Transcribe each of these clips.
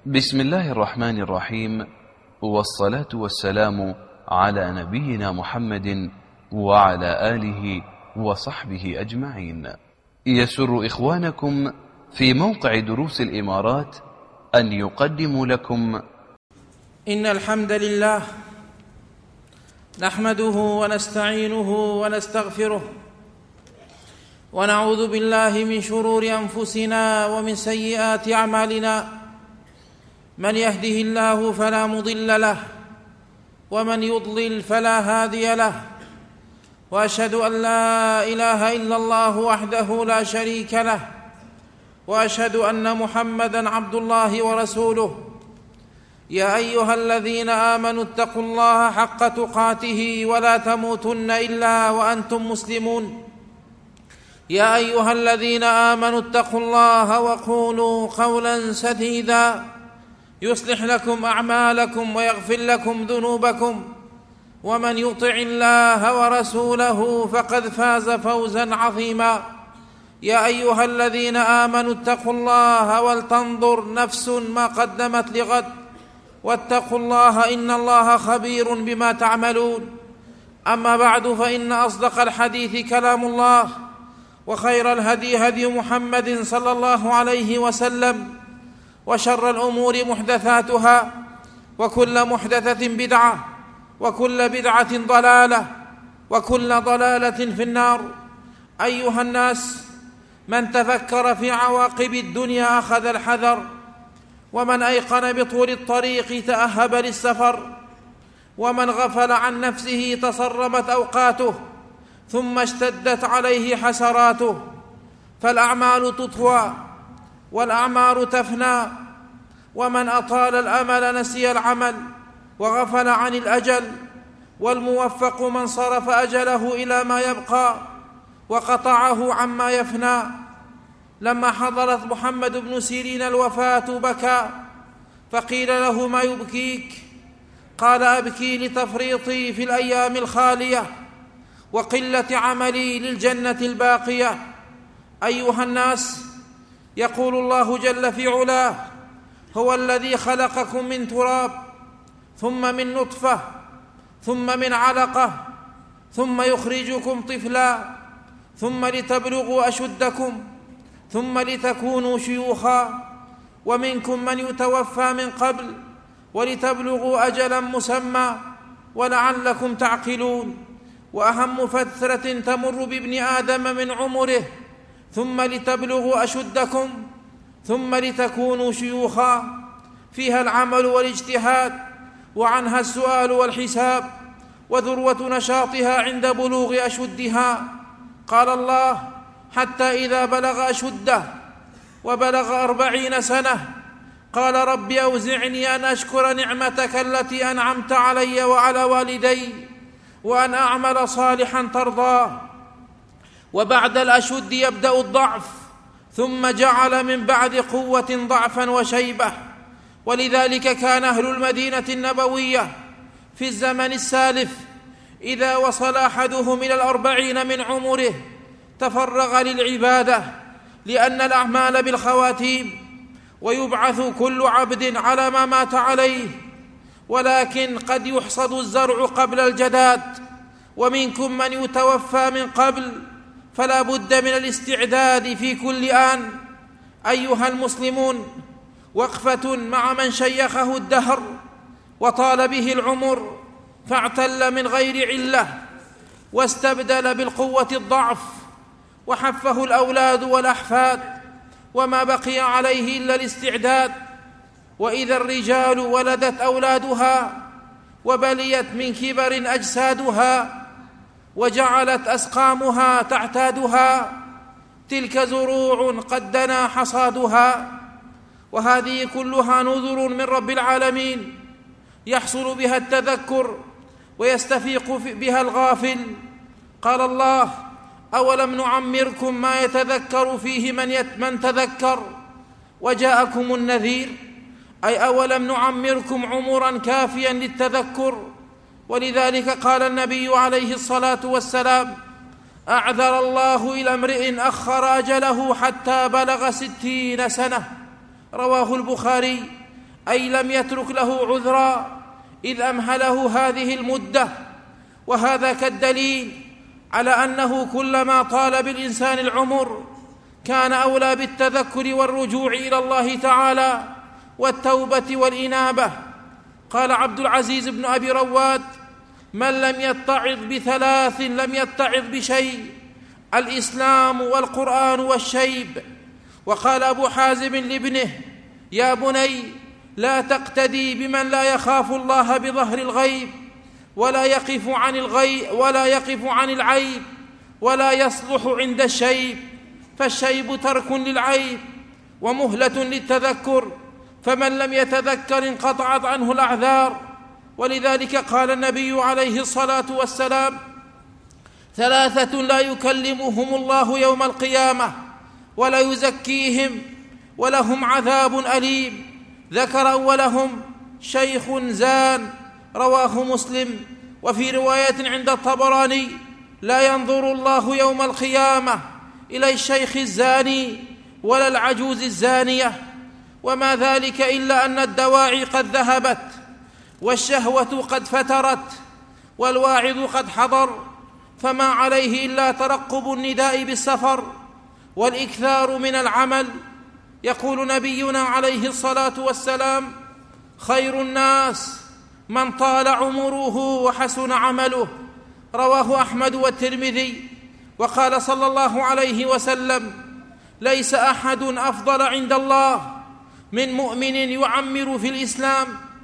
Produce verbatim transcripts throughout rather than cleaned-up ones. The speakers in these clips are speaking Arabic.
بسم الله الرحمن الرحيم، والصلاة والسلام على نبينا محمد وعلى آله وصحبه أجمعين. يسر إخوانكم في موقع دروس الإمارات أن يقدموا لكم إن الحمد لله نحمده ونستعينه ونستغفره ونعوذ بالله من شرور أنفسنا ومن سيئات أعمالنا. من يهده الله فلا مضل له ومن يضلل فلا هادي له، وأشهد أن لا إله إلا الله وحده لا شريك له، وأشهد أن محمدًا عبد الله ورسوله. يا أيها الذين آمنوا اتقوا الله حق تقاته ولا تموتن إلا وأنتم مسلمون. يا أيها الذين آمنوا اتقوا الله وقولوا قولا سديدا يصلح لكم أعمالكم ويغفر لكم ذنوبكم، ومن يطع الله ورسوله فقد فاز فوزا عظيما. يا أيها الذين آمنوا اتقوا الله ولتنظر نفس ما قدمت لغد واتقوا الله إن الله خبير بما تعملون. أما بعد، فإن أصدق الحديث كلام الله، وخير الهدي هدي محمد صلى الله عليه وسلم، وشر الأمور محدثاتها، وكل محدثة بدعة، وكل بدعة ضلالة، وكل ضلالة في النار. أيها الناس، من تفكر في عواقب الدنيا أخذ الحذر، ومن أيقن بطول الطريق تأهب للسفر، ومن غفل عن نفسه تصرمت أوقاته ثم اشتدت عليه حسراته. فالأعمال تطوى والأعمار تفنى، ومن أطال الأمل نسي العمل وغفل عن الأجل. والموفق من صرف أجله إلى ما يبقى وقطعه عما يفنى. لما حضرت محمد بن سيرين الوفاة بكى، فقيل له: ما يبكيك؟ قال: أبكي لتفريطي في الأيام الخالية وقلة عملي للجنة الباقية. أيها الناس، يقول الله جل في علاه: هو الذي خلقكم من تراب ثم من نطفة ثم من علقة ثم يخرجكم طفلا ثم لتبلغوا أشدكم ثم لتكونوا شيوخا، ومنكم من يتوفى من قبل ولتبلغوا أجلا مسمى ولعلكم تعقلون. وأهم فترة تمر بابن آدم من عمره ثم لتبلغوا أشدكم ثم لتكونوا شيوخا، فيها العمل والاجتهاد، وعنها السؤال والحساب، وذروة نشاطها عند بلوغ أشدها. قال الله: حتى إذا بلغ أشده وبلغ أربعين سنة قال: رب أوزعني أن أشكر نعمتك التي أنعمت علي وعلى والدي وأن أعمل صالحا ترضاه. وبعد الأشد يبدأ الضعف، ثم جعل من بعد قوة ضعفا وشيبة. ولذلك كان أهل المدينة النبوية في الزمن السالف إذا وصل أحدهم إلى الأربعين من عمره تفرغ للعبادة، لأن الأعمال بالخواتيم، ويبعث كل عبد على ما مات عليه. ولكن قد يحصد الزرع قبل الجداد، ومنكم من يتوفى من قبل، فلا بد من الاستعداد في كل آن. أيها المسلمون، وقفة مع من شيخه الدهر وطال به العمر فاعتل من غير علة، واستبدل بالقوة الضعف، وحفه الأولاد والأحفاد، وما بقي عليه إلا الاستعداد. وإذا الرجال ولدت أولادها وبليت من كبر أجسادها وجعلت أسقامها تعتادها، تلك زروع قد دنا حصادها. وهذه كلها نذر من رب العالمين يحصل بها التذكر ويستفيق بها الغافل. قال الله: أولم نعمركم ما يتذكر فيه من, يت من تذكر وجاءكم النذير، أي أولم نعمركم عمرا كافيا للتذكر. ولذلك قال النبي عليه الصلاة والسلام: أعذر الله إلى امرئ أخر أجله حتى بلغ ستين سنة. رواه البخاري. أي لم يترك له عذرا إذ أمهله هذه المدة. وهذا كالدليل على أنه كلما طال بالإنسان العمر كان أولى بالتذكر والرجوع إلى الله تعالى والتوبة والإنابة. قال عبد العزيز بن أبي رواد: من لم يتعظ بثلاث لم يتعظ بشيء: الإسلام والقرآن والشيب. وقال أبو حازم لابنه: يا بني، لا تقتدي بمن لا يخاف الله بظهر الغيب ولا يقف عن الغيب ولا يقف عن العيب ولا يصلح عند الشيب، فالشيب ترك للعيب ومهلة للتذكر، فمن لم يتذكر انقطعت عنه الأعذار. ولذلك قال النبي عليه الصلاة والسلام: ثلاثة لا يكلمهم الله يوم القيامة ولا يزكيهم ولهم عذاب أليم. ذكر أولهم شيخ زان، رواه مسلم. وفي رواية عند الطبراني: لا ينظر الله يوم القيامة إلى الشيخ الزاني ولا العجوز الزانية. وما ذلك إلا أن الدواعي قد ذهبت والشهوة قد فترت والواعظ قد حضر، فما عليه إلا ترقب النداء بالسفر والإكثار من العمل. يقول نبينا عليه الصلاة والسلام: خير الناس من طال عمره وحسن عمله. رواه أحمد والترمذي. وقال صلى الله عليه وسلم: ليس أحد أفضل عند الله من مؤمن يعمر في الإسلام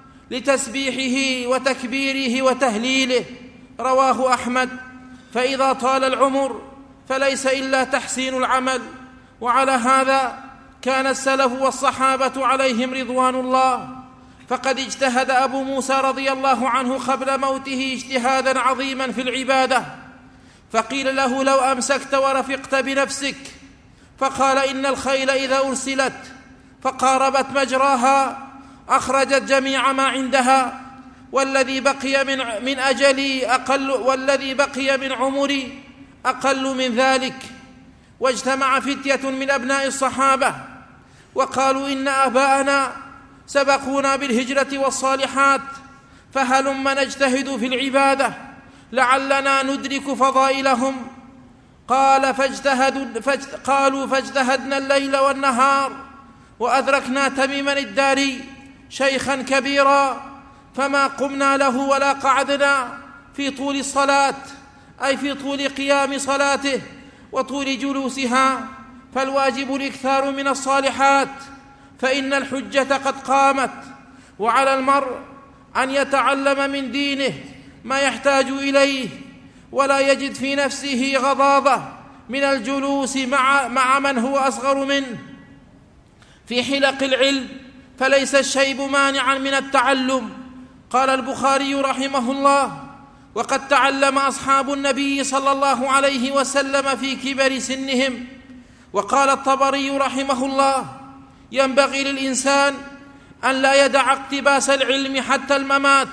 لتسبيحه وتكبيره وتهليله. رواه أحمد. فإذا طال العمر فليس إلا تحسين العمل. وعلى هذا كان السلف والصحابة عليهم رضوان الله، فقد اجتهد أبو موسى رضي الله عنه قبل موته اجتهادا عظيما في العبادة، فقيل له: لو أمسكت ورفقت بنفسك. فقال: إن الخيل إذا أرسلت فقاربت مجراها أخرجت جميع ما عندها، والذي بقي من, من أجلي أقل والذي بقي من عمري أقل من ذلك. واجتمع فتية من أبناء الصحابة وقالوا: إن آباءنا سبقونا بالهجرة والصالحات، فهلم نجتهد في العبادة لعلنا ندرك فضائلهم. قال فاجتهدوا فاجت قالوا فاجتهدنا الليل والنهار وأدركنا تميما الداري شيخا كبيرا، فما قمنا له ولا قعدنا في طول الصلاة، أي في طول قيام صلاته وطول جلوسها. فالواجب الإكثار من الصالحات، فإن الحجة قد قامت، وعلى المرء أن يتعلم من دينه ما يحتاج إليه، ولا يجد في نفسه غضاضة من الجلوس مع, مع من هو أصغر منه في حلق العلم، فليس الشيب مانعا من التعلم. قال البخاري رحمه الله: وقد تعلم أصحاب النبي صلى الله عليه وسلم في كبر سنهم. وقال الطبري رحمه الله: ينبغي للإنسان أن لا يدع اقتباس العلم حتى الممات.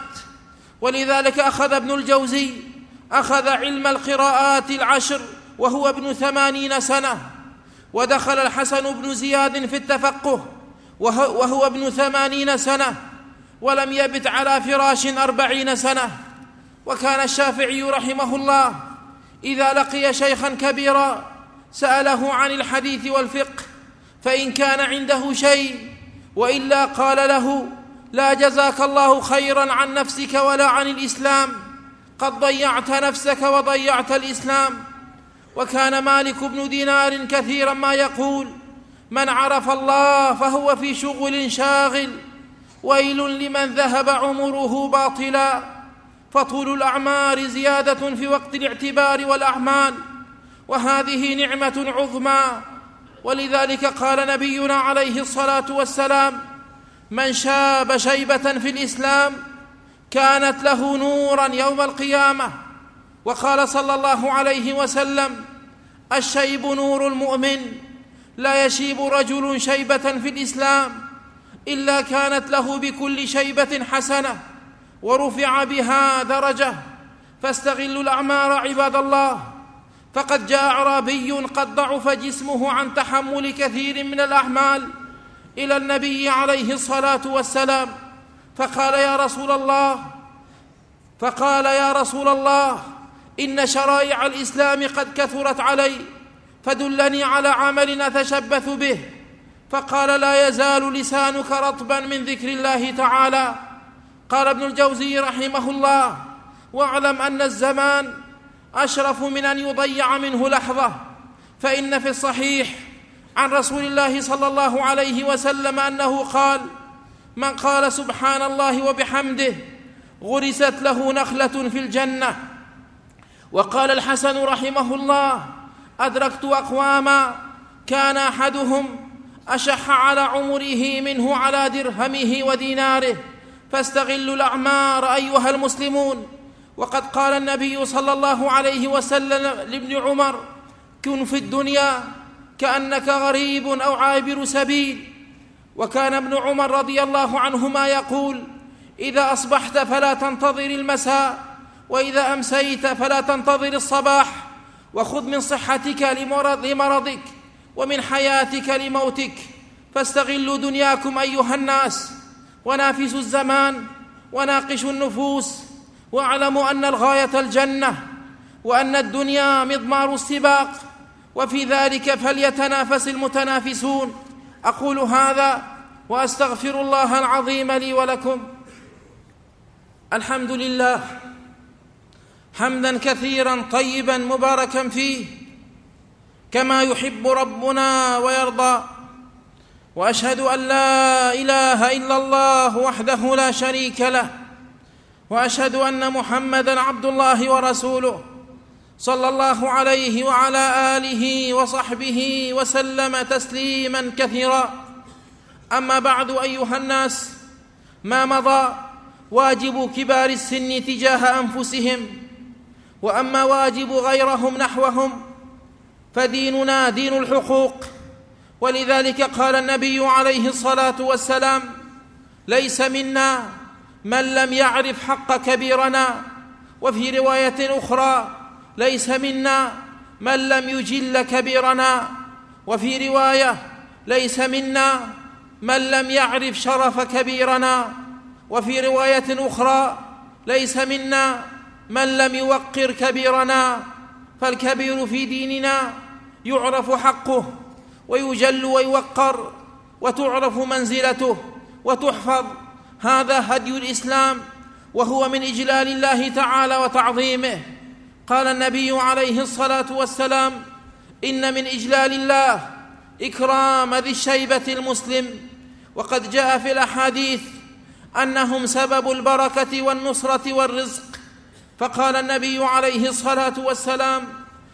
ولذلك أخذ ابن الجوزي أخذ علم القراءات العشر وهو ابن ثمانين سنة، ودخل الحسن بن زياد في التفقه وهو ابن ثمانين سنة، ولم يبت على فراش أربعين سنة. وكان الشافعي رحمه الله إذا لقي شيخا كبيرا سأله عن الحديث والفقه، فإن كان عنده شيء وإلا قال له: لا جزاك الله خيرا عن نفسك ولا عن الإسلام، قد ضيعت نفسك وضيعت الإسلام. وكان مالك بن دينار كثيرا ما يقول: من عرف الله فهو في شغل شاغل، ويل لمن ذهب عمره باطلا. فطول الأعمار زيادة في وقت الاعتبار والأعمال، وهذه نعمة عظمى. ولذلك قال نبينا عليه الصلاة والسلام: من شاب شيبة في الإسلام كانت له نورا يوم القيامة. وقال صلى الله عليه وسلم: الشيب نور المؤمن، لا يشيب رجل شيبة في الإسلام إلا كانت له بكل شيبة حسنة ورفع بها درجة. فاستغلوا الأعمار عباد الله، فقد جاء أعرابي قد ضعف جسمه عن تحمل كثير من الأعمال، إلى النبي عليه الصلاة والسلام فقال يا رسول الله فقال يا رسول الله إن شرائع الإسلام قد كثرت علي فدلني على عمل أتشبث به. فقال لا يزال لسانك رطبا من ذكر الله تعالى. قال ابن الجوزي رحمه الله واعلم أن الزمان أشرف من أن يضيع منه لحظة، فإن في الصحيح عن رسول الله صلى الله عليه وسلم أنه قال من قال سبحان الله وبحمده غرست له نخلة في الجنة. وقال الحسن رحمه الله أدركت أقواما كان أحدهم أشح على عمره منه على درهمه وديناره فاستغلوا الأعمار أيها المسلمون. وقد قال النبي صلى الله عليه وسلم لابن عمر كن في الدنيا كأنك غريب أو عابر سبيل. وكان ابن عمر رضي الله عنهما يقول إذا أصبحت فلا تنتظر المساء، وإذا أمسيت فلا تنتظر الصباح، وخذ من صحتك لمرضك ومن حياتك لموتك، فاستغلوا دنياكم أيها الناس، ونافسوا الزمان وناقشوا النفوس، واعلموا أن الغاية الجنة، وأن الدنيا مضمار السباق، وفي ذلك فليتنافس المتنافسون. أقول هذا وأستغفر الله العظيم لي ولكم. الحمد لله حمدا كثيرا طيبا مباركا فيه كما يحب ربنا ويرضى، وأشهد أن لا إله إلا الله وحده لا شريك له، وأشهد أن محمدًا عبد الله ورسوله صلى الله عليه وعلى آله وصحبه وسلم تسليماً كثيرا. أما بعد أيها الناس، ما مضى واجب كبار السن تجاه أنفسهم، وأما واجب غيرهم نحوهم فديننا دين الحقوق. ولذلك قال النبي عليه الصلاة والسلام ليس منا من لم يعرف حق كبيرنا، وفي رواية أخرى ليس منا من لم يجل كبيرنا، وفي رواية ليس منا من لم يعرف شرف كبيرنا، وفي رواية أخرى ليس منا من لم يوقر كبيرنا. فالكبير في ديننا يعرف حقه ويجل ويوقر وتعرف منزلته وتحفظ. هذا هدي الإسلام، وهو من إجلال الله تعالى وتعظيمه. قال النبي عليه الصلاة والسلام إن من إجلال الله إكرام ذي الشيبة المسلم. وقد جاء في الأحاديث أنهم سبب البركة والنصرة والرزق. فقال النبي عليه الصلاة والسلام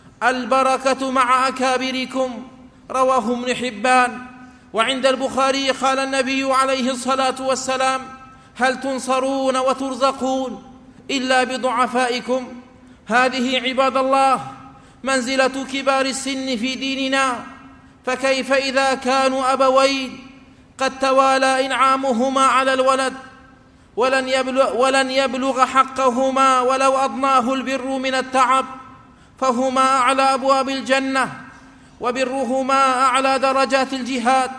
البركة مع أكابركم، رواه ابن حبان. وعند البخاري قال النبي عليه الصلاة والسلام هل تنصرون وترزقون إلا بضعفائكم. هذه عباد الله منزلة كبار السن في ديننا، فكيف إذا كانوا أبوين قد توالى إنعامهما على الولد ولن يبلغ, ولن يبلغ حقهما ولو أضناه البر من التعب، فهما أعلى أبواب الجنة، وبرهما أعلى درجات الجهاد،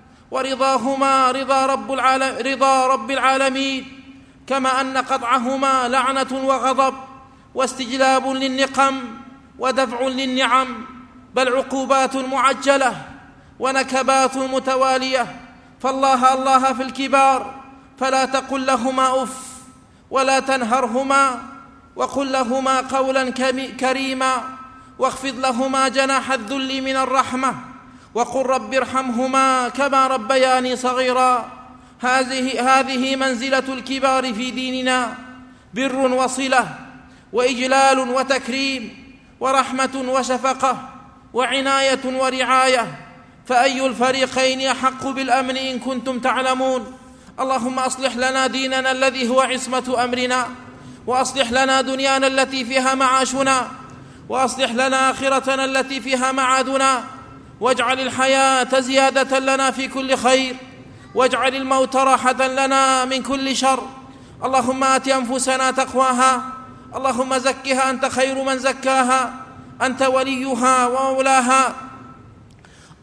ورضاهما رضا رب, العالم رضا رب العالمين، كما أن قطعهما لعنة وغضب واستجلاب للنقم ودفع للنعم، بل عقوبات معجلة ونكبات متوالية. فالله الله في الكبار فلا تقل لهما أف ولا تنهرهما، وقل لهما قولا كريما، واخفض لهما جناح الذل من الرحمة، وقل رب ارحمهما كما ربياني صغيرا. هذه, هذه منزلة الكبار في ديننا، بر وصلة وإجلال وتكريم ورحمة وشفقة وعناية ورعاية. فأي الفريقين يحق بالأمن إن كنتم تعلمون. اللهم أصلح لنا ديننا الذي هو عصمة أمرنا، وأصلح لنا دنيانا التي فيها معاشنا، وأصلح لنا آخرتنا التي فيها معادنا، واجعل الحياة زيادة لنا في كل خير، واجعل الموت راحة لنا من كل شر. اللهم آت أنفسنا تقواها، اللهم زكها أنت خير من زكاها، أنت وليها ومولاها.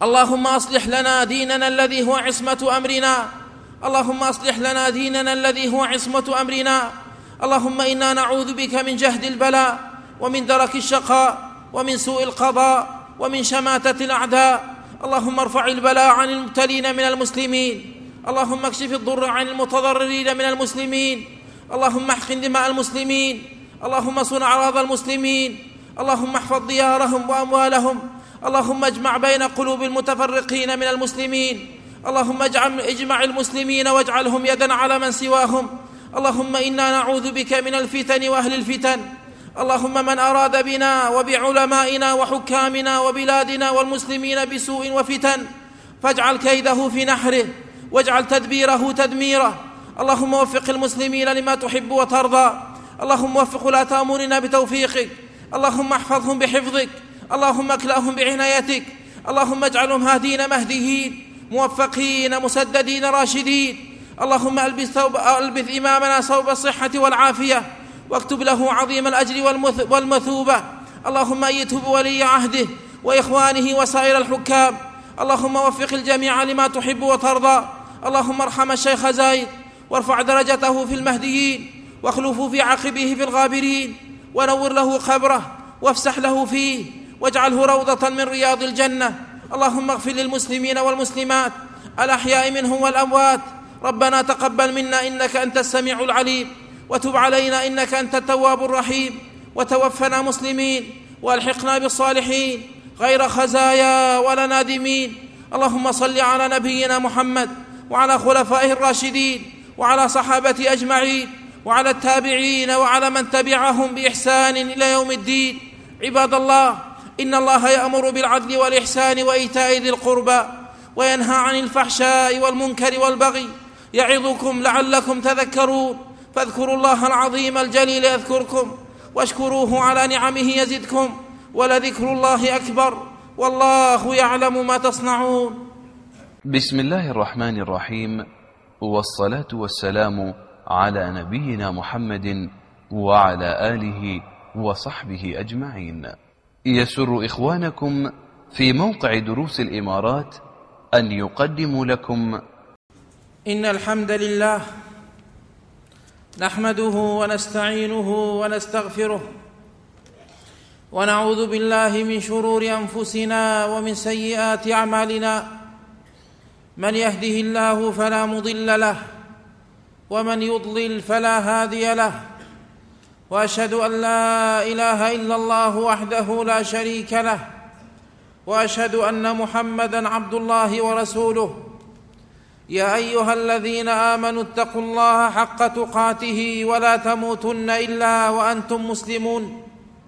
اللهم أصلح لنا ديننا الذي هو عصمة أمرنا اللهم أصلح لنا ديننا الذي هو عصمة أمرنا اللهم إنا نعوذ بك من جهد البلاء ومن درك الشقاء ومن سوء القضاء ومن شماتة الأعداء. اللهم ارفع البلاء عن المبتلين من المسلمين اللهم اكشف الضر عن المتضررين من المسلمين اللهم احقن دماء المسلمين اللهم صن أعراض المسلمين اللهم احفظ ديارهم وأموالهم اللهم اجمع بين قلوب المتفرقين من المسلمين اللهم اجعل اجمع المسلمين واجعلهم يدا على من سواهم. اللهم إنا نعوذ بك من الفتن وأهل الفتن. اللهم من أراد بنا وبعلمائنا وحكامنا وبلادنا والمسلمين بسوء وفتن فاجعل كيده في نحره واجعل تدبيره تدميره. اللهم وفق المسلمين لما تحب وترضى اللهم وفق ولاة أمورنا بتوفيقك اللهم احفظهم بحفظك اللهم اكلأهم بعنايتك اللهم اجعلهم هادين مهديين موفقين مسددين راشدين. اللهم ألبس, ثوب ألبس إمامنا ثوب الصحة والعافية واكتب له عظيم الأجر والمثوبة. اللهم أيده بولي عهده وإخوانه وسائر الحكام. اللهم وفق الجميع لما تحب وترضى. اللهم ارحم الشيخ زايد وارفع درجته في المهديين واخلفه في عقبه في الغابرين ونور له قبره وافسح له فيه واجعله روضة من رياض الجنة. اللهم اغفر للمسلمين والمسلمات الأحياء منهم والأموات. ربنا تقبل منا إنك أنت السميع العليم وتب علينا إنك أنت التواب الرحيم وتوفنا مسلمين والحقنا بالصالحين غير خزايا ولا نادمين. اللهم صل على نبينا محمد وعلى خلفائه الراشدين وعلى صحابته أجمعين وعلى التابعين وعلى من تبعهم بإحسان إلى يوم الدين. عباد الله إن الله يأمر بالعدل والإحسان وإيتاء ذي القربى وينهى عن الفحشاء والمنكر والبغي يعظكم لعلكم تذكرون. فاذكروا الله العظيم الجليل يذكركم واشكروه على نعمه يزدكم ولذكر الله أكبر والله يعلم ما تصنعون. بسم الله الرحمن الرحيم والصلاة والسلام على نبينا محمد وعلى آله وصحبه أجمعين. يسر إخوانكم في موقع دروس الإمارات أن يقدموا لكم إن الحمد لله نحمده ونستعينه ونستغفره ونعوذ بالله من شرور أنفسنا ومن سيئات أعمالنا. من يهده الله فلا مضل له ومن يضلل فلا هادي له وأشهد أن لا إله إلا الله وحده لا شريك له وأشهد أن محمدًا عبد الله ورسوله. يا أيها الذين آمنوا اتقوا الله حق تقاته ولا تموتن إلا وأنتم مسلمون.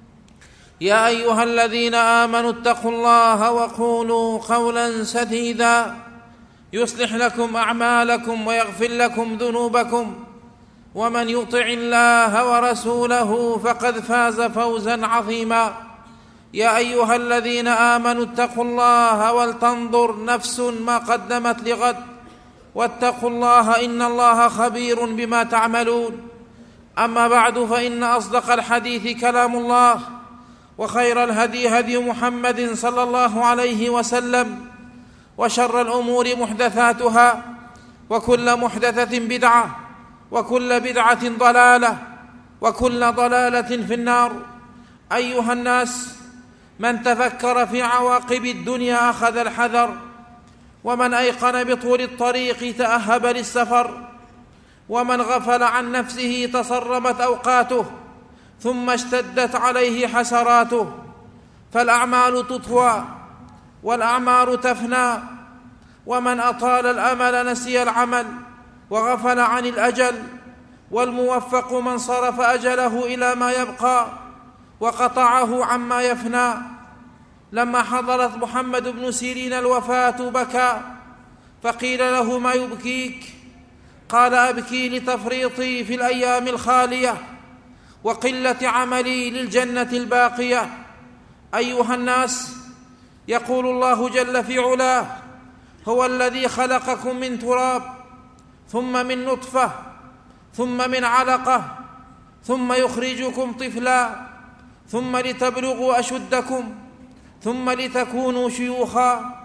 يا أيها الذين آمنوا اتقوا الله وقولوا قولا سديدا يصلح لكم أعمالكم ويغفر لكم ذنوبكم ومن يطع الله ورسوله فقد فاز فوزا عظيما. يا أيها الذين آمنوا اتقوا الله ولتنظر نفس ما قدمت لغد واتقوا الله إن الله خبير بما تعملون. أما بعد فإن أصدق الحديث كلام الله وخير الهدي هدي محمد صلى الله عليه وسلم وشر الأمور محدثاتها وكل محدثة بدعة وكل بدعة ضلالة وكل ضلالة في النار. أيها الناس من تفكر في عواقب الدنيا أخذ الحذر ومن أيقن بطول الطريق تأهب للسفر ومن غفل عن نفسه تصرمت أوقاته ثم اشتدت عليه حسراته. فالأعمال تطوى والأعمار تفنى ومن أطال الأمل نسي العمل وغفل عن الأجل. والموفق من صرف أجله إلى ما يبقى وقطعه عما يفنى. لما حضرت محمد بن سيرين الوفاة بكى فقيل له ما يبكيك؟ قال أبكي لتفريطي في الأيام الخالية وقلة عملي للجنة الباقية. أيها الناس يقول الله جل في علاه هو الذي خلقكم من تراب ثم من نطفة ثم من علقة ثم يخرجكم طفلا ثم لتبلغوا أشدكم ثم لتكونوا شيوخا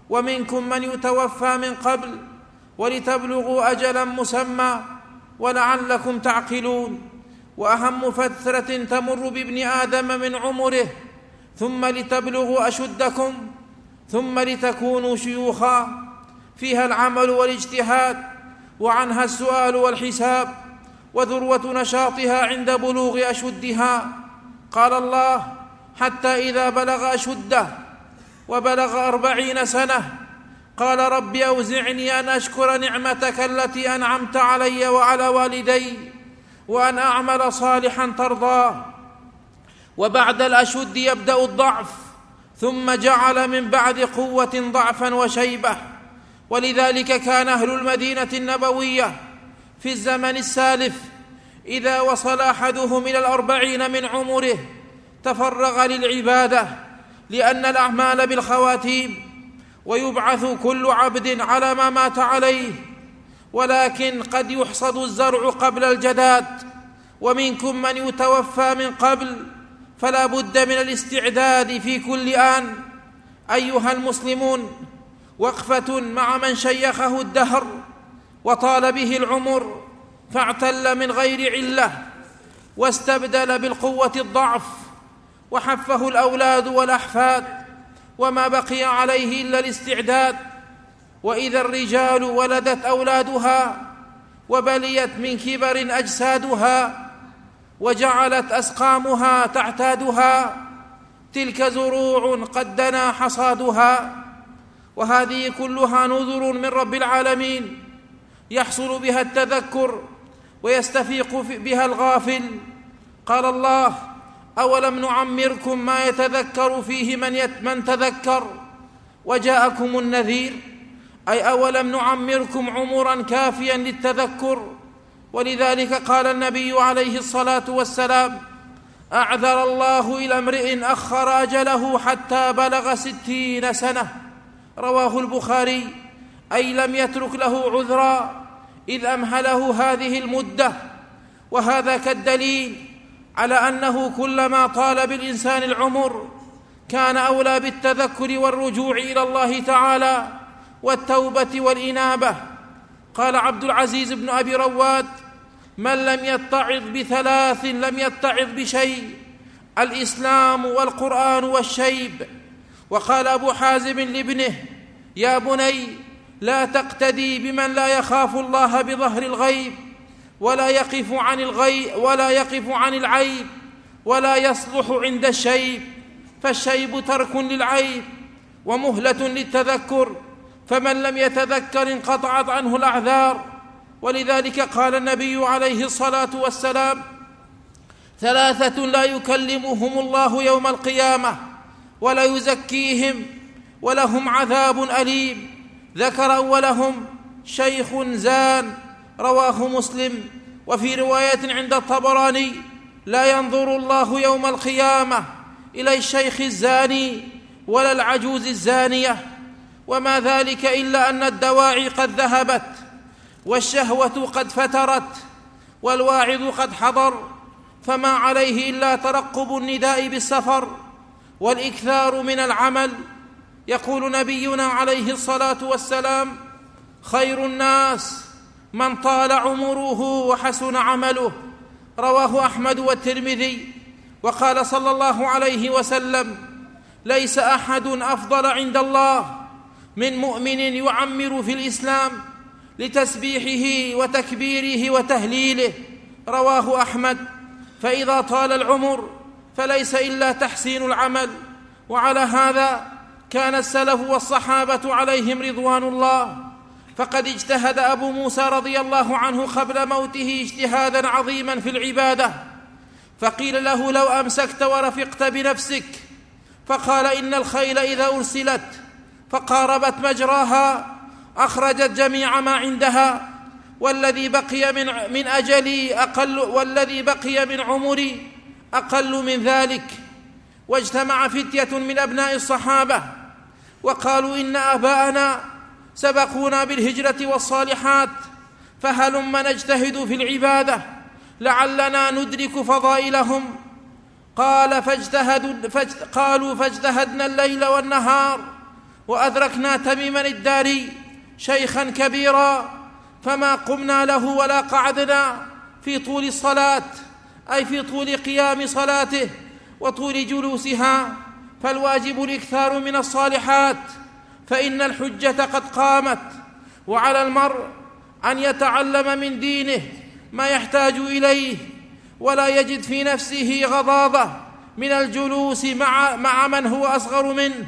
ومنكم من يتوفى من قبل ولتبلغوا أجلا مسمى ولعلكم تعقلون. وأهم فترة تمر بابن آدم من عمره ثم لتبلغوا أشدكم ثم لتكونوا شيوخا، فيها العمل والاجتهاد وعنها السؤال والحساب، وذروة نشاطها عند بلوغ أشدها. قال الله: حتى إذا بلغ أشده وبلغ أربعين سنة قال: رب أوزعني أن أشكر نعمتك التي أنعمت علي وعلى والدي وأن أعمل صالحا ترضاه. وبعد الأشد يبدأ الضعف، ثم جعل من بعد قوة ضعفا وشيبة. ولذلك كان أهل المدينة النبوية في الزمن السالف إذا وصل أحدهم إلى الأربعين من عمره تفرغ للعبادة، لأن الأعمال بالخواتيم، ويبعث كل عبد على ما مات عليه. ولكن قد يحصد الزرع قبل الجداد، ومنكم من يتوفى من قبل، فلا بد من الاستعداد في كل آن. أيها المسلمون، وقفة مع من شيخه الدهر وطال به العمر فاعتل من غير علة، واستبدل بالقوة الضعف، وحفه الأولاد والأحفاد، وما بقي عليه إلا الاستعداد. وإذا الرجال ولدت أولادها وبليت من كبر أجسادها وجعلت أسقامها تعتادها، تلك زروع قد دنا حصادها. وهذه كلها نذر من رب العالمين يحصل بها التذكر ويستفيق بها الغافل. قال الله: أولم نعمركم ما يتذكر فيه من, من تذكر وجاءكم النذير، أي أولم نعمركم عمرا كافيا للتذكر. ولذلك قال النبي عليه الصلاة والسلام: أعذر الله إلى امرئ أخر أجله حتى بلغ ستين سنة، رواه البخاري، أي لم يترك له عذرا إذ أمهله هذه المدة. وهذا كالدليل على أنه كلما طال بالإنسان العمر كان أولى بالتذكر والرجوع إلى الله تعالى والتوبة والإنابة. قال عبد العزيز بن أبي رواد: من لم يتعظ بثلاث لم يتعظ بشيء: الإسلام والقرآن والشيب. وقال أبو حازم لابنه: يا بني، لا تقتدي بمن لا يخاف الله بظهر الغيب ولا يقف عن الغيب ولا يقف عن العيب ولا يصلح عند الشيب، فالشيب ترك للعيب ومهلة للتذكر، فمن لم يتذكر انقطعت عنه الأعذار. ولذلك قال النبي عليه الصلاة والسلام: ثلاثة لا يكلمهم الله يوم القيامة ولا يزكيهم ولهم عذاب أليم. ذكر أولهم شيخ زان، رواه مسلم. وفي رواية عند الطبراني: لا ينظر الله يوم القيامة إلى الشيخ الزاني ولا العجوز الزانية. وما ذلك إلا أن الدواعي قد ذهبت والشهوة قد فترت والواعظ قد حضر، فما عليه إلا ترقب النداء بالسفر والإكثار من العمل. يقول نبينا عليه الصلاة والسلام: خير الناس من طال عمره وحسن عمله، رواه أحمد والترمذي. وقال صلى الله عليه وسلم: ليس أحد أفضل عند الله من مؤمن يعمر في الإسلام لتسبيحه وتكبيره وتهليله، رواه أحمد. فإذا طال العمر فليس إلا تحسين العمل. وعلى هذا كان السلف والصحابة عليهم رضوان الله، فقد اجتهد أبو موسى رضي الله عنه قبل موته اجتهادا عظيما في العبادة، فقيل له: لو أمسكت ورفقت بنفسك. فقال: إن الخيل إذا أرسلت فقاربت مجراها أخرجت جميع ما عندها، والذي بقي من, من أجلي أقل والذي بقي من عمري أقل من ذلك. واجتمع فتية من أبناء الصحابة وقالوا: إن آباءنا سبقونا بالهجرة والصالحات، فهلم نجتهد في العبادة لعلنا ندرك فضائلهم. قال فاجتهدوا فاجت قالوا فاجتهدنا الليل والنهار وأدركنا تميما الداري شيخا كبيرا فما قمنا له ولا قعدنا في طول الصلاة، أي في طول قيام صلاته وطول جلوسها، فالواجب الإكثار من الصالحات فإن الحجة قد قامت، وعلى المرء أن يتعلم من دينه ما يحتاج إليه ولا يجد في نفسه غضاضة من الجلوس مع, مع من هو أصغر منه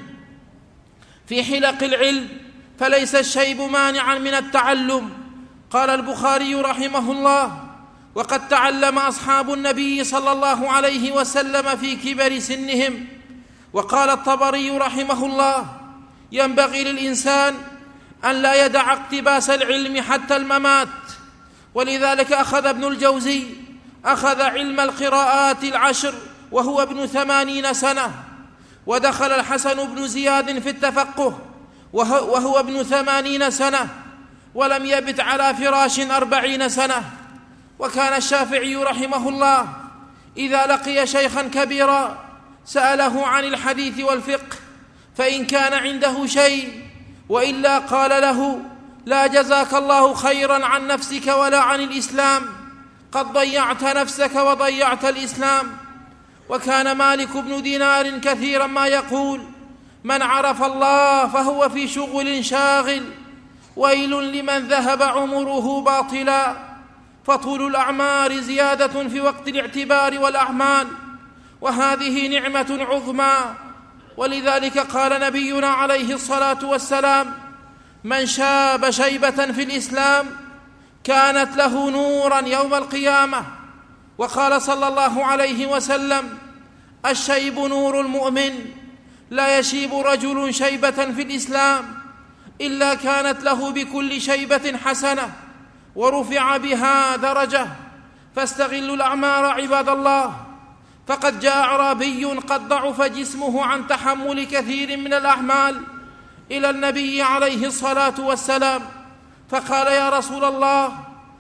في حلق العلم، فليس الشيب مانعا من التعلم. قال البخاري رحمه الله: وقد تعلم أصحاب النبي صلى الله عليه وسلم في كبر سنهم. وقال الطبري رحمه الله: ينبغي للإنسان أن لا يدع اقتباس العلم حتى الممات. ولذلك أخذ ابن الجوزي أخذ علم القراءات العشر وهو ابن ثمانين سنة، ودخل الحسن بن زياد في التفقه وهو ابن ثمانين سنة، ولم يبت على فراش أربعين سنة. وكان الشافعي رحمه الله إذا لقي شيخا كبيرا سأله عن الحديث والفقه، فإن كان عنده شيء وإلا قال له: لا جزاك الله خيرا عن نفسك ولا عن الإسلام، قد ضيعت نفسك وضيعت الإسلام. وكان مالك بن دينار كثيرا ما يقول: من عرف الله فهو في شغل شاغل، ويل لمن ذهب عمره باطلا. فطول الأعمار زيادة في وقت الاعتبار والأعمال، وهذه نعمة عظمى. ولذلك قال نبينا عليه الصلاة والسلام: من شاب شيبة في الإسلام كانت له نورا يوم القيامة. وقال صلى الله عليه وسلم: الشيب نور المؤمن، لا يشيب رجل شيبة في الإسلام إلا كانت له بكل شيبة حسنة ورفع بها درجة. فاستغلوا الأعمار عباد الله، فقد جاء أعرابي قد ضعف جسمه عن تحمل كثير من الأعمال إلى النبي عليه الصلاة والسلام، فقال يا رسول الله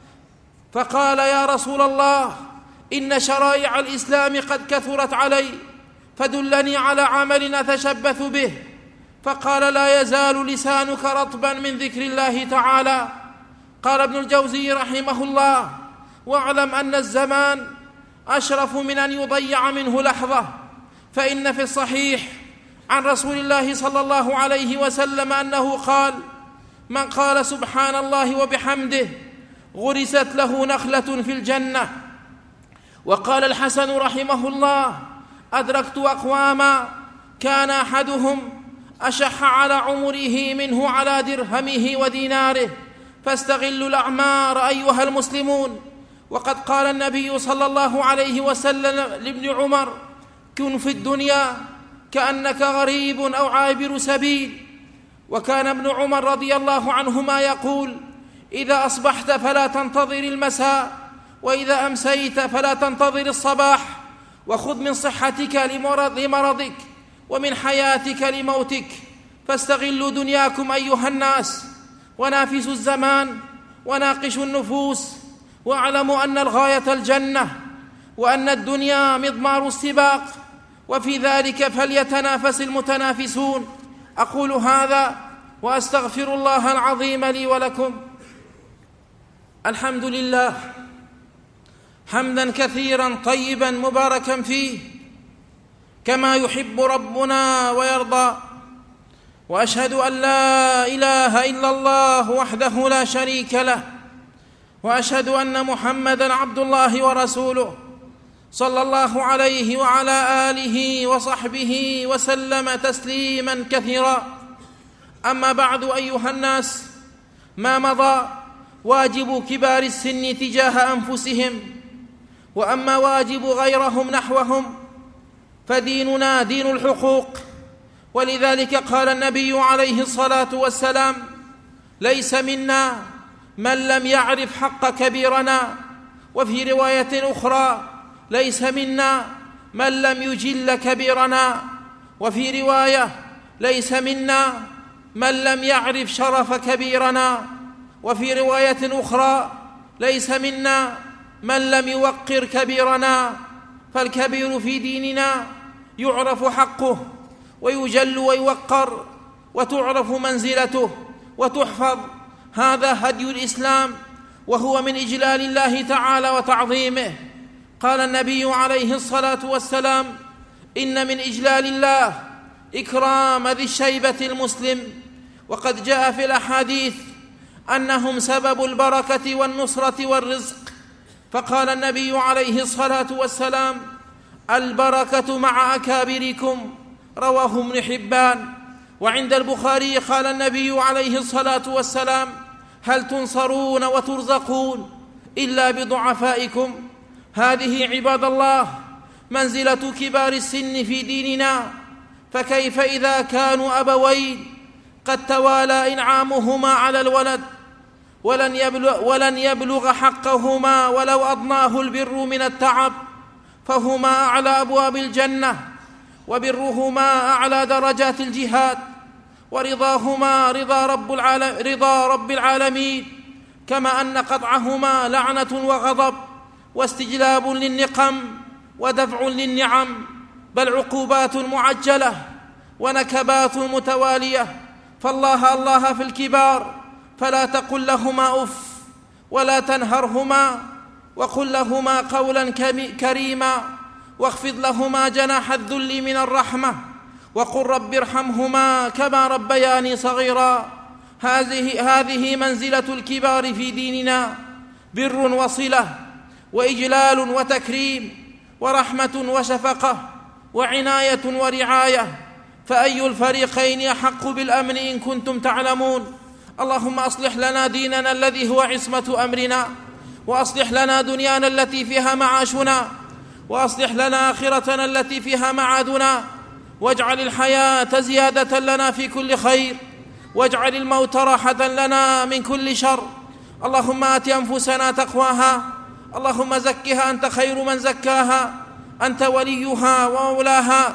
فقال يا رسول الله إن شرائع الإسلام قد كثرت علي، فدلني على عمل أتشبث به. فقال: لا يزال لسانك رطبا من ذكر الله تعالى. قال ابن الجوزي رحمه الله: واعلم أن الزمان أشرف من أن يضيع منه لحظة، فإن في الصحيح عن رسول الله صلى الله عليه وسلم أنه قال: من قال سبحان الله وبحمده غرست له نخلة في الجنة. وقال الحسن رحمه الله: أدركت أقواما كان أحدهم أشح على عمره منه على درهمه وديناره، فاستغلوا الأعمار أيها المسلمون. وقد قال النبي صلى الله عليه وسلم لابن عمر: كن في الدنيا كأنك غريب أو عابر سبيل. وكان ابن عمر رضي الله عنهما يقول: إذا أصبحت فلا تنتظر المساء، وإذا أمسيت فلا تنتظر الصباح، وخذ من صحتك لمرضك ومن حياتك لموتك. فاستغلوا دنياكم أيها الناس، ونافسوا الزمان، وناقشوا النفوس، واعلموا أن الغاية الجنة، وأن الدنيا مضمار السباق، وفي ذلك فليتنافس المتنافسون. أقول هذا وأستغفر الله العظيم لي ولكم. الحمد لله حمدا كثيرا طيبا مباركا فيه كما يحب ربنا ويرضى، وأشهد أن لا إله إلا الله وحده لا شريك له، وأشهد أن محمدًا عبد الله ورسوله صلى الله عليه وعلى آله وصحبه وسلم تسليما كثيرا. أما بعد أيها الناس، ما مضى واجب كبار السن تجاه أنفسهم، وأما واجب غيرهم نحوهم فديننا دين الحقوق. ولذلك قال النبي عليه الصلاة والسلام: ليس منا من لم يعرف حق كبيرنا. وفي رواية أخرى: ليس منا من لم يجل كبيرنا. وفي رواية: ليس منا من لم يعرف شرف كبيرنا. وفي رواية أخرى: ليس منا من لم يوقر كبيرنا. فالكبير في ديننا يعرف حقه ويجل ويوقر، وتعرف منزلته وتحفظ. هذا هدي الإسلام، وهو من إجلال الله تعالى وتعظيمه. قال النبي عليه الصلاة والسلام: إن من إجلال الله إكرام ذي الشيبة المسلم. وقد جاء في الأحاديث أنهم سبب البركة والنصرة والرزق، فقال النبي عليه الصلاة والسلام: البركة مع أكابركم، رواه ابن حبان. وعند البخاري قال النبي عليه الصلاة والسلام: هل تنصرون وترزقون إلا بضعفائكم؟ هذه عباد الله منزلة كبار السن في ديننا، فكيف إذا كانوا أبوين قد توالى إنعامهما على الولد ولن يبلغ, ولن يبلغ حقهما ولو أضناه البر من التعب، فهما أعلى أبواب الجنة، وبرهما أعلى درجات الجهاد، ورضاهما رضا رب, العالم رضا رب العالمين، كما أن قطعهما لعنة وغضب واستجلاب للنقم ودفع للنعم، بل عقوبات معجلة ونكبات متوالية. فالله الله في الكبار، فلا تقل لهما أف ولا تنهرهما، وقل لهما قولا كريما، واخفض لهما جناح الذل من الرحمة، وقل رب ارحمهما كما ربياني صغيرا. هذه, هذه منزلة الكبار في ديننا، بر وصلة وإجلال وتكريم ورحمة وشفقة وعناية ورعاية، فأي الفريقين أحق بالأمن إن كنتم تعلمون. اللهم أصلح لنا ديننا الذي هو عصمة أمرنا، وأصلح لنا دنيانا التي فيها معاشنا، وأصلح لنا آخرتنا التي فيها معادنا، واجعل الحياة زيادة لنا في كل خير، واجعل الموت راحة لنا من كل شر. اللهم آت أنفسنا تقواها، اللهم زكها أنت خير من زكاها، أنت وليها ومولاها.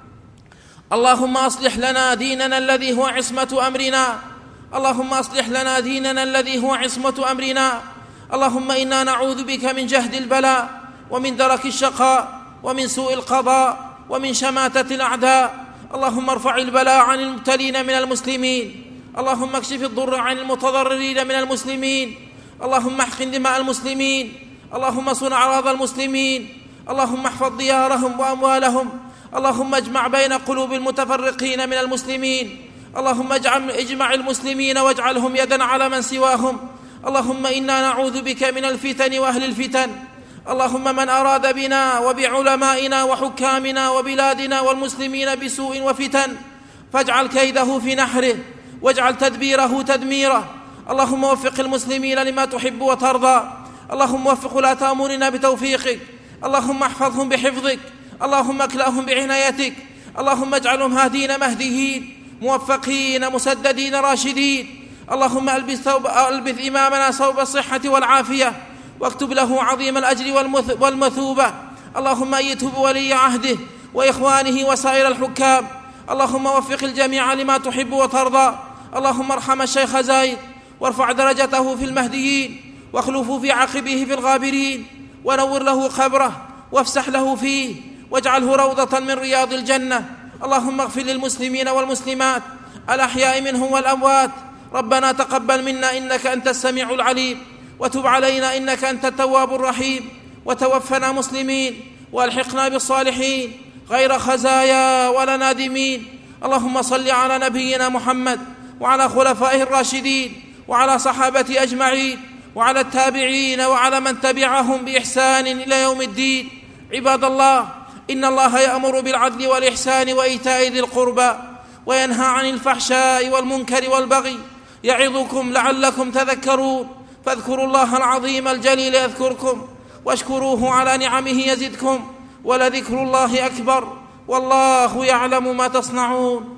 اللهم أصلح لنا ديننا الذي هو عصمة أمرنا، اللهم أصلح لنا ديننا الذي هو عصمة أمرنا. اللهم إنا نعوذ بك من جهد البلاء، ومن درك الشقاء، ومن سوء القضاء، ومن شماتة الأعداء. اللهم ارفع البلاء عن المبتلين من المسلمين، اللهم اكشف الضر عن المتضررين من المسلمين، اللهم احقن دماء المسلمين، اللهم صن أعراض المسلمين، اللهم احفظ ديارهم وأموالهم، اللهم اجمع بين قلوب المتفرقين من المسلمين، اللهم اجمع المسلمين واجعلهم يدا على من سواهم. اللهم إنا نعوذ بك من الفتن وأهل الفتن. اللهم من أراد بنا وبعلمائنا وحكامنا وبلادنا والمسلمين بسوء وفتن فاجعل كيده في نحره، واجعل تدبيره تدميره. اللهم وفق المسلمين لما تحب وترضى، اللهم وفق ولاة أمورنا بتوفيقك، اللهم احفظهم بحفظك، اللهم اكلأهم بعنايتك، اللهم اجعلهم هادين مهديين موفقين مسددين راشدين. اللهم ألبس, ثوب ألبس إمامنا ثوب الصحة والعافية، واكتب له عظيم الأجر والمثوبة. اللهم أيده بولي عهده وإخوانه وسائر الحكام. اللهم وفق الجميع لما تحب وترضى. اللهم ارحم الشيخ زايد وارفع درجته في المهديين، واخلفه في عقبه في الغابرين، ونور له قبره وافسح له فيه، واجعله روضة من رياض الجنة. اللهم اغفر للمسلمين والمسلمات الأحياء منهم والأموات. ربنا تقبل منا إنك أنت السميع العليم، وتب علينا إنك أنت التواب الرحيم، وتوفنا مسلمين والحقنا بالصالحين غير خزايا ولا نادمين. اللهم صل على نبينا محمد وعلى خلفائه الراشدين وعلى صحابته أجمعين وعلى التابعين وعلى من تبعهم بإحسان إلى يوم الدين. عباد الله، إن الله يأمر بالعدل والإحسان وإيتاء ذي القربى، وينهى عن الفحشاء والمنكر والبغي، يعظكم لعلكم تذكرون. فاذكروا الله العظيم الجليل يذكركم، واشكروه على نعمه يزدكم، ولذكر الله أكبر، والله يعلم ما تصنعون.